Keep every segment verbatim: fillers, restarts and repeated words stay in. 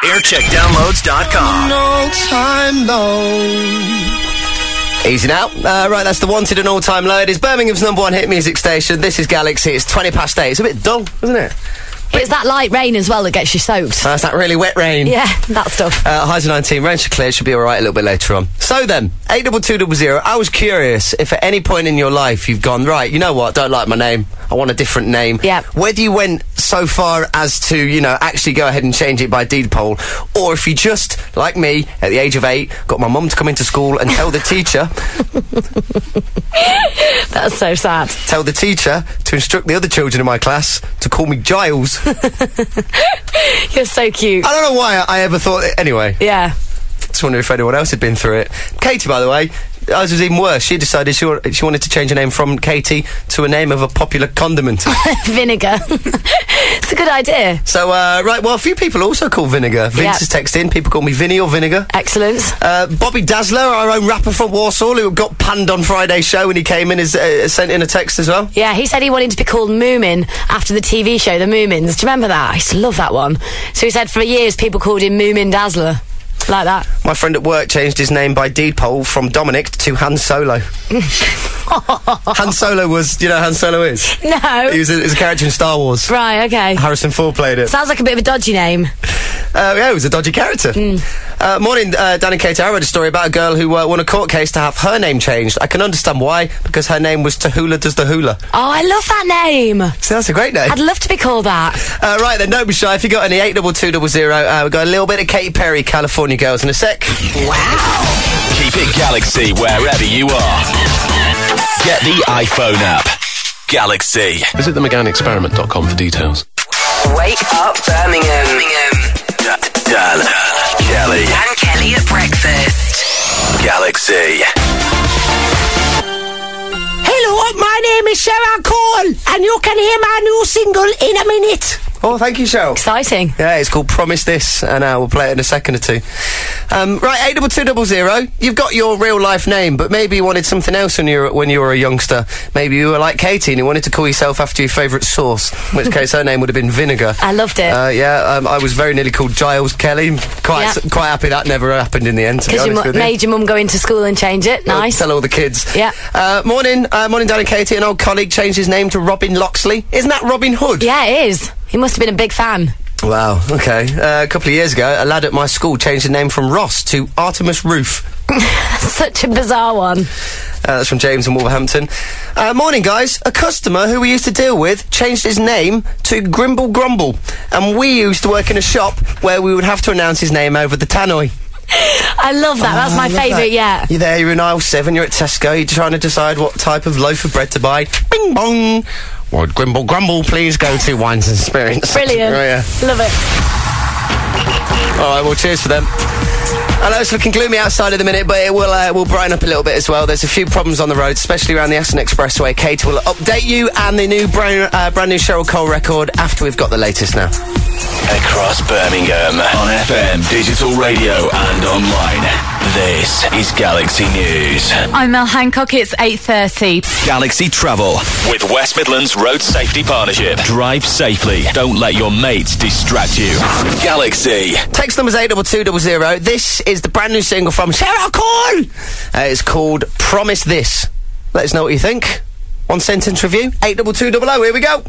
aircheck downloads dot com. No time low. Easy now. Uh, right, that's the Wanted and all-time low. It is Birmingham's number one hit music station. This is Galaxy. It's twenty past eight. It's a bit dull, isn't it? It's that light rain as well that gets you soaked. That's that really wet rain. Yeah, that stuff. Uh, highs of nineteen, rain should clear, should be alright a little bit later on. So then, eight two two zero zero, I was curious if at any point in your life you've gone, right, you know what, don't like my name, I want a different name. Yeah. Whether you went so far as to, you know, actually go ahead and change it by deed poll, or if you just, like me, at the age of eight, got my mum to come into school and tell the teacher... That's so sad. Tell the teacher to instruct the other children in my class to call me Giles. You're so cute. I don't know why I ever thought it. Anyway. Yeah. Just wondering if anyone else had been through it. Katie, by the way, ours was even worse. She decided she, wa she wanted to change her name from Katie to a name of a popular condiment. Vinegar. It's a good idea. So, uh, right, well, a few people also call Vinegar. Vince Yep. has texted in. People call me Vinny or Vinegar. Excellent. Uh, Bobby Dazzler, our own rapper from Warsaw, who got panned on Friday's show when he came in, has uh, sent in a text as well. Yeah, he said he wanted to be called Moomin after the T V show, The Moomins. Do you remember that? I used to love that one. So he said for years people called him Moomin Dazzler. Like that. My friend at work changed his name by deed poll from Dominic to Han Solo. Han Solo was, do you know who Han Solo is? No. He was a, he was a character in Star Wars. Right, okay. Harrison Ford played it. Sounds like a bit of a dodgy name. Uh, yeah, he was a dodgy character. Mm. Uh, morning, uh, Dan and Katie. I read a story about a girl who uh, won a court case to have her name changed. I can understand why, because her name was Tahula Does the Hula. Oh, I love that name. So that's a great name. I'd love to be called that. Uh, right then, don't be shy. If you got any eight two two zero zero, uh, we've got a little bit of Katy Perry, California Girls in a sec. Wow. Keep it Galaxy wherever you are. Get the iPhone app. Galaxy. Visit the mcgann experiment dot com for details. Wake up, Birmingham. Birmingham. Dan, Kelly. Dan Kelly at breakfast. Galaxy. Hello, my name is Sarah Cole, and you can hear my new single in a minute. Oh, thank you, Cheryl. Exciting. Yeah, it's called Promise This, and uh, we'll play it in a second or two. Um, right, eight two two zero zero. You've got your real life name, but maybe you wanted something else when you were, when you were a youngster. Maybe you were like Katie and you wanted to call yourself after your favourite sauce, in which case her name would have been Vinegar. I loved it. Uh, yeah, um, I was very nearly called Giles Kelly. Quite, Yeah. s- quite happy that never happened in the end, to be Because you honest mu- with you. made your mum go into school and change it. Well, Nice. Tell all the kids. Yeah. Uh, morning, uh, morning, Dan and Katie. An old colleague changed his name to Robin Loxley. Isn't that Robin Hood? Yeah, it is. He must have been a big fan. Wow, okay. Uh, a couple of years ago, a lad at my school changed his name from Ross to Artemis Roof. Such a bizarre one. Uh, that's from James in Wolverhampton. Uh, morning, guys. A customer who we used to deal with changed his name to Grimble Grumble, and we used to work in a shop where we would have to announce his name over the tannoy. I love that. That's Oh, my I love favourite that. yet. You're there, you're in aisle seven, you're at Tesco, you're trying to decide what type of loaf of bread to buy. Bing bong! Would Grimble Grumble please go to Wines and Spirits? Brilliant. Oh, yeah. Love it. All right, well, cheers for them. I know it's looking gloomy outside at the minute, but it will uh, will brighten up a little bit as well. There's a few problems on the road, especially around the Aston Expressway. Kate will update you and the new brand, uh, brand new Cheryl Cole record after we've got the latest now. Across Birmingham on F M, digital radio and online. This is Galaxy News. I'm Mel Hancock. It's eight thirty. Galaxy Travel with West Midlands Road Safety Partnership. Drive safely. Don't let your mates distract you. Galaxy. Text number's eight two two zero zero. This is the brand new single from Cheryl Cole. Uh, it's called Promise This. Let us know what you think. One sentence review. eight two two zero zero. Here we go.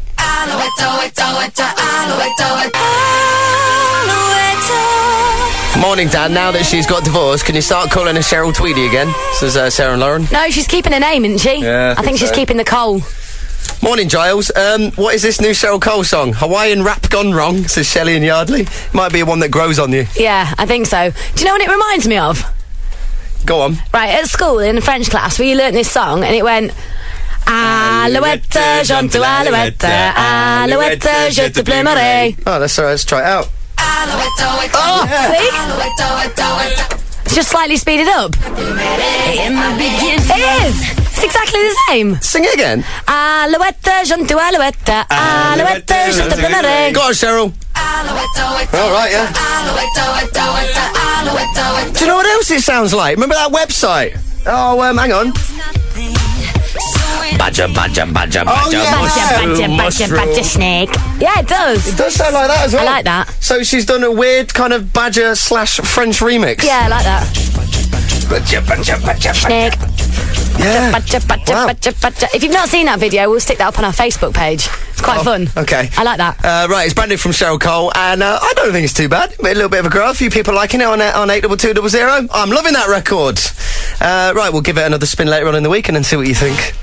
Morning, Dan. Now that she's got divorced, can you start calling her Cheryl Tweedy again? Says uh, Sarah and Lauren. No, she's keeping her name, isn't she? Yeah, I I think think she's so. keeping the coal. Morning, Giles. Um, what is this new Cheryl Cole song? Hawaiian Rap Gone Wrong, says Shelley and Yardley. Might be one that grows on you. Yeah, I think so. Do you know what it reminds me of? Go on. Right, at school in the French class, we learnt this song, and it went... Alouette, j'entends alouette, alouette, je te plumerai. Oh, let's, uh, let's try it out. Oh, see? It's just slightly speeded up. It is. It's exactly the same. Sing it again. Alouette, j'entends alouette, alouette, je te plumerai. Go on, Cheryl. All right, yeah. Do you know what else it sounds like? Remember that website? Oh, um, hang on. Badger, badger, badger, badger, Badger, badger, badger, mushroom. badger, snake. Yeah, it does. It does sound like that as well. I like that. So she's done a weird kind of badger slash French remix. Yeah, I like that. Badger, badger, badger, Snake. Yeah. Badger, badger, Wow. badger, badger. If you've not seen that video, we'll stick that up on our Facebook page. It's quite Oh, fun. Okay. I like that. Uh, right, it's brand new from Cheryl Cole, and uh, I don't think it's too bad. A little bit of a grow. A few people liking it on uh, on eight double two double zero. I'm loving that record. Uh, right, we'll give it another spin later on in the week and then see what you think.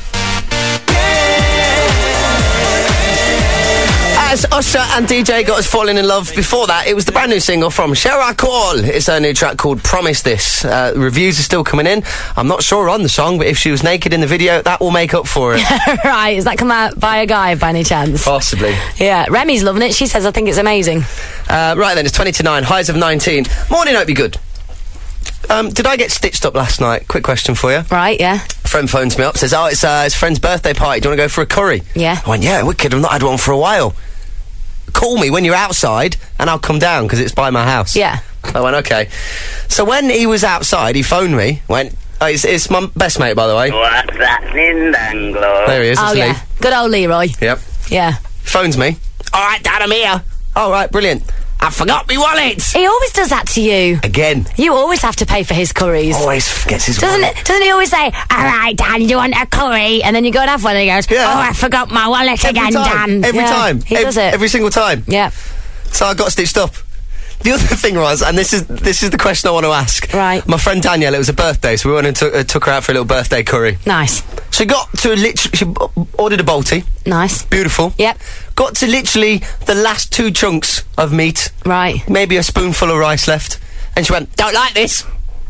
As Usher and D J got us falling in love, before that, it was the brand new single from Cheryl Cole. It's her new track called Promise This. Uh, reviews are still coming in. I'm not sure on the song, but if she was naked in the video, that will make up for it. Right, is that come out by a guy by any chance? Possibly. Yeah, Remy's loving it. She says, I think it's amazing. Uh, right then, it's twenty to nine, highs of nineteen. Morning, hope you're good. Um, did I get stitched up last night? Quick question for you. Right, yeah. Friend phones me up, says, oh, it's uh, his friend's birthday party. Do you want to go for a curry? Yeah. I went, yeah, wicked. I've not had one for a while. Call me when you're outside and I'll come down because it's by my house. Yeah. I went, okay. So when he was outside, he phoned me, went, oh, it's, it's my best mate, by the way. What's happening, Danglo? There he is, Oh, it's yeah. Lee. Good old Leroy. Yep. Yeah. Phones me. All right, Dad, I'm here. All right, brilliant. I forgot me wallet. He always does that to you. Again. You always have to pay for his curries. Always forgets his Doesn't wallet. it, doesn't he always say, all right, Dan, you want a curry? And then you go and have one and he goes, Yeah. oh, I forgot my wallet Every again, time. Dan. Every Yeah, time. He Ev- does it. Every single time. Yeah. So I got stitched up. The other thing was, and this is this is the question I want to ask. Right. My friend Danielle, it was a birthday, so we went and took, uh, took her out for a little birthday curry. Nice. She got to literally, she uh, ordered a Balti. Nice. Beautiful. Yep. Got to literally the last two chunks of meat. Right. Maybe a spoonful of rice left. And she went, don't like this.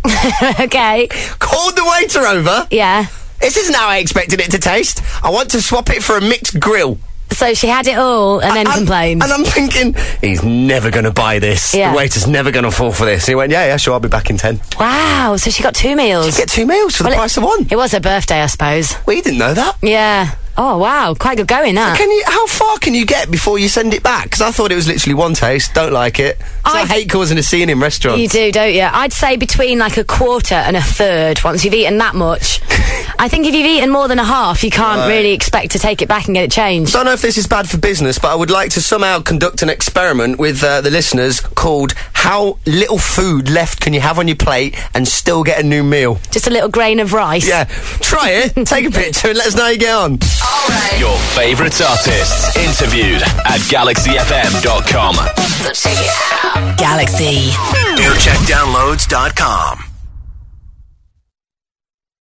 Okay. Called the waiter over. Yeah. This isn't how I expected it to taste. I want to swap it for a mixed grill. So she had it all and then And- complained. And I'm thinking, he's never going to buy this. Yeah. The waiter's never going to fall for this. And he went, yeah, yeah, sure, I'll be back in ten. Wow. So she got two meals. Get two meals for Well, the it- price of one. It was her birthday, I suppose. We didn't know that. Yeah. Oh, wow. Quite good going, that. Can you? How far can you get before you send it back? Because I thought it was literally one taste. Don't like it. So I, I- hate causing a scene in restaurants. You do, don't you? I'd say between like a quarter and a third once you've eaten that much. I think if you've eaten more than a half, you can't Right. really expect to take it back and get it changed. Don't know if this is bad for business, but I would like to somehow conduct an experiment with uh, the listeners called "How little food left can you have on your plate and still get a new meal?" Just a little grain of rice. Yeah, try it. Take a picture and let us know how you get on. Your favourite artists interviewed at galaxy f m dot com. So check it out. Galaxy. aircheck downloads dot com.